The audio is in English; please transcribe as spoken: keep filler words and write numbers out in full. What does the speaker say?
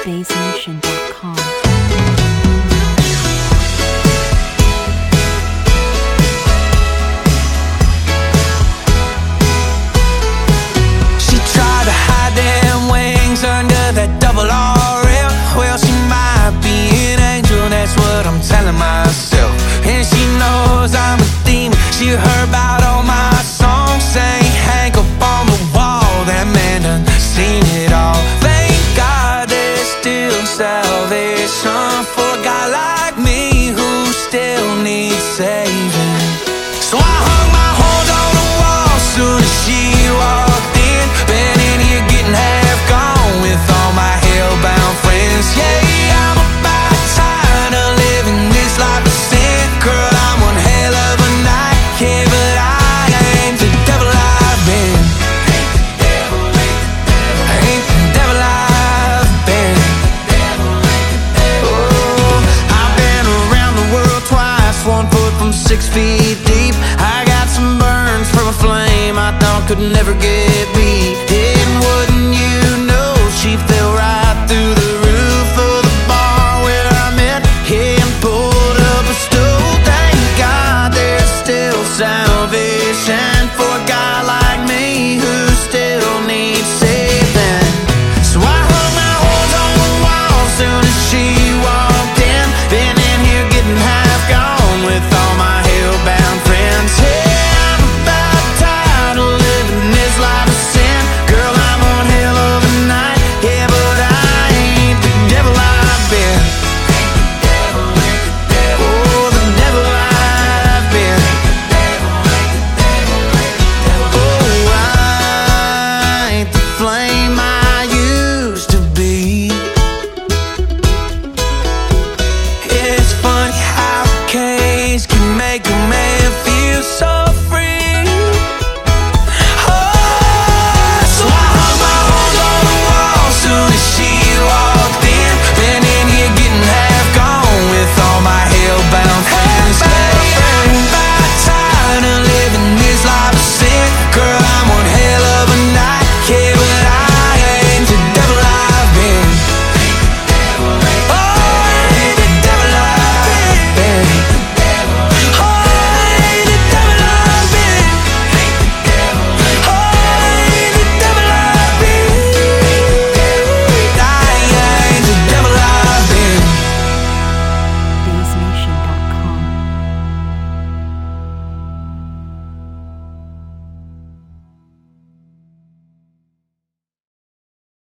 bass nation dot com. Under that double R L, well, she might be an angel, that's what I'm telling myself. And she knows I'm a demon, she heard about all my songs, saying hang up on the wall, that man done seen it all. Thank God there's still salvation for a guy like me who still needs saving. So I hung my horns on the wall soon as she walked in, been in here getting half gone with all my hellbound friends. Yeah, I'm about tired of living this life of sin. Girl, I'm one hell of a night, yeah, but I ain't the devil I've been. Ain't the devil I've been. Oh, I've been around the world twice, one foot from six feet deep. I got some burns from a flame I thought could never get beat. Yeah.